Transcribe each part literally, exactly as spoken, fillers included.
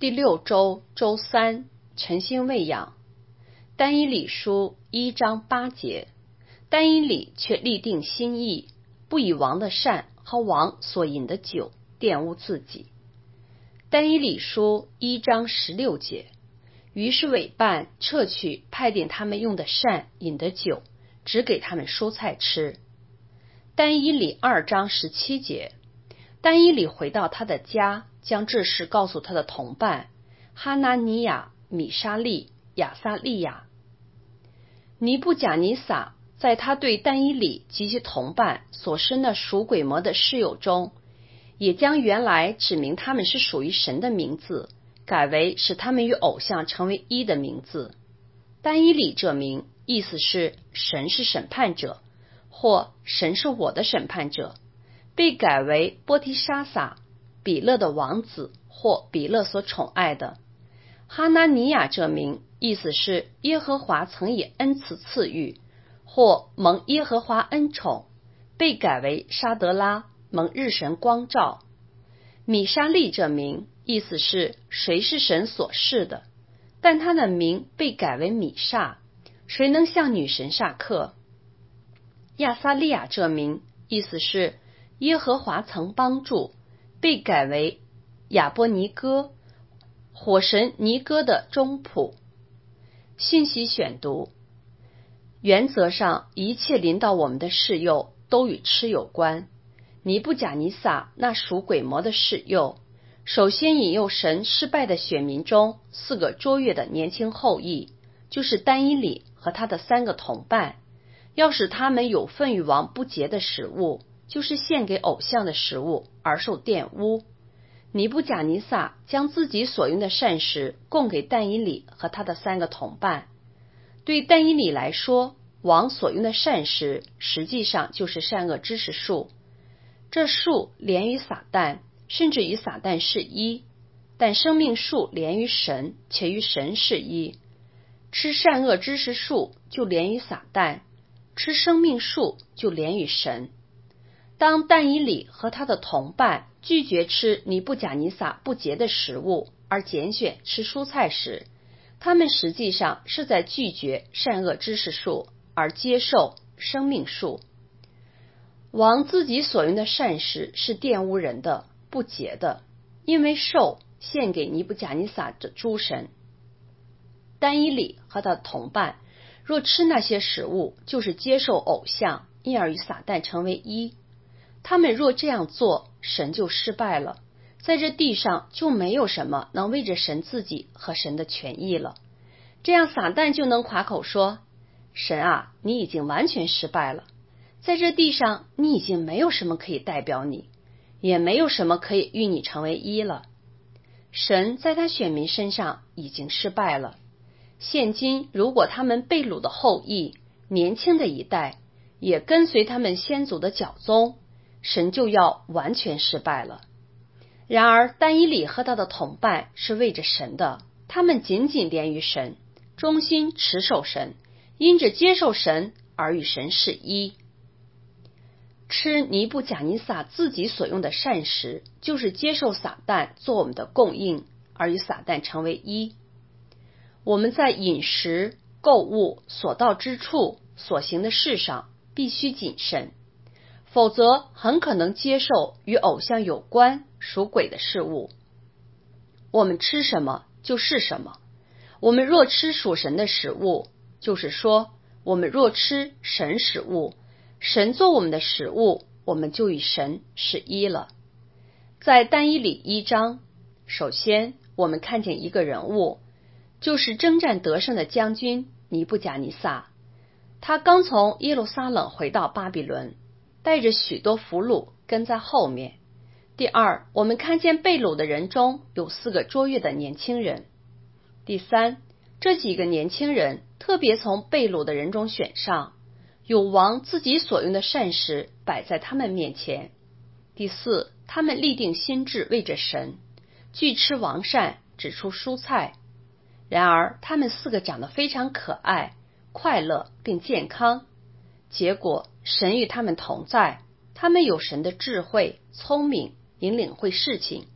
第六周周三，诚心喂养。但以理书一章八节，但以理却立定心意，不以王的善和王所饮的酒玷污自己。但以理书一章十六节，于是委办撤去派定他们用的膳饮的酒，只给他们蔬菜吃。但以理二章十七节，但以理回到他的家，将这事告诉他的同伴哈拿尼亚、米沙利、亚撒利亚。尼布甲尼撒在他对但以理及其同伴所生的属鬼魔的室友中，也将原来指明他们是属于神的名字改为使他们与偶像成为一的名字。但以理这名意思是神是审判者，或神是我的审判者，被改为波提沙撒，比勒的王子，或比勒所宠爱的。哈拿尼亚这名意思是耶和华曾以恩慈赐予，或蒙耶和华恩宠，被改为沙德拉，蒙日神光照。米沙利这名意思是谁是神所示的，但他的名被改为米煞，谁能向女神煞客。亚撒利亚这名意思是耶和华曾帮助，被改为亚波尼哥，火神尼哥的中仆。信息选读：原则上，一切临到我们的事诱都与吃有关。尼布甲尼撒那属鬼魔的事诱，首先引诱神失败的选民中四个卓越的年轻后裔，就是但以理和他的三个同伴，要使他们有份于王不洁的食物，就是献给偶像的食物，而受玷污。尼布甲尼撒将自己所用的膳食供给但以理和他的三个同伴。对但以理来说，王所用的膳食实际上就是善恶知识树，这树连于撒旦，甚至与撒旦是一，但生命树连于神，且与神是一。吃善恶知识树就连于撒旦，吃生命树就连于神。当但以理和他的同伴拒绝吃尼布甲尼撒不洁的食物，而拣选吃蔬菜时，他们实际上是在拒绝善恶知识树，而接受生命树。王自己所用的膳食是玷污人的、不洁的，因为兽献给尼布甲尼撒的诸神。但以理和他的同伴若吃那些食物，就是接受偶像，因而与撒旦成为一。他们若这样做，神就失败了，在这地上就没有什么能为着神自己和神的权益了。这样撒旦就能夸口说，神啊，你已经完全失败了，在这地上你已经没有什么可以代表你，也没有什么可以与你成为一了。神在他选民身上已经失败了。现今如果他们被掳的后裔，年轻的一代，也跟随他们先祖的脚踪，神就要完全失败了。然而但以理和他的同伴是为着神的，他们紧紧连于神，忠心持守神，因着接受神而与神是一。吃尼布甲尼撒自己所用的膳食，就是接受撒旦做我们的供应，而与撒旦成为一。我们在饮食、购物、所到之处、所行的事上必须谨慎，否则很可能接受与偶像有关属鬼的事物。我们吃什么就是什么。我们若吃属神的食物，就是说我们若吃神食物，神做我们的食物，我们就与神是一了。在但以理一章，首先我们看见一个人物，就是征战得胜的将军尼布甲尼撒。他刚从耶路撒冷回到巴比伦，带着许多俘虏跟在后面。第二，我们看见被掳的人中有四个卓越的年轻人。第三，这几个年轻人特别从被掳的人中选上，有王自己所用的膳食摆在他们面前。第四，他们立定心志为着神，拒吃王膳，只出蔬菜。然而他们四个长得非常可爱、快乐并健康，结果神与他们同在，他们有神的智慧、聪明，引领会事情，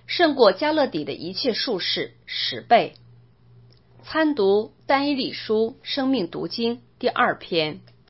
胜过加勒底的一切术士十倍。参读但以理书生命读经第二篇。